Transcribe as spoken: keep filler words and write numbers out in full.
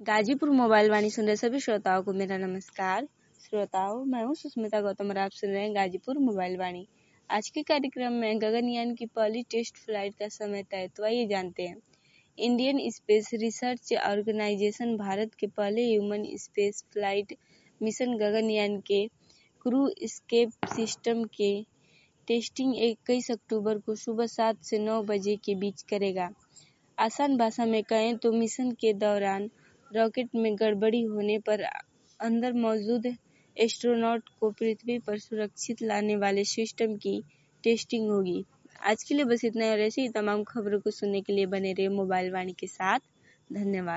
Ghazipur mobile वाणी सुन रहे सभी श्रोताओं को मेरा नमस्कार। श्रोताओं, मैं हूं सुष्मिता गौतम और आप सुन रहे हैं गाजीपुर मोबाइल वाणी। आज के कार्यक्रम में गगनयान की पहली टेस्ट फ्लाइट का समय तय, तो आइए जानते हैं। Indian space research organisation Bharat के पहले human space flight mission Gaganyaan के क्रू एस्केप सिस्टम के टेस्टिंग इक्कीस अक्टूबर को सुबह सात से नौ बजे के बीच करेगा। आसान भाषा में कहें तो मिशन के दौरान रॉकेट में गड़बड़ी होने पर अंदर मौजूद एस्ट्रोनॉट को पृथ्वी पर सुरक्षित लाने वाले सिस्टम की टेस्टिंग होगी। आज के लिए बस इतना ही और ऐसी ही तमाम खबरों को सुनने के लिए बने रहिए मोबाइल वाणी के साथ। धन्यवाद।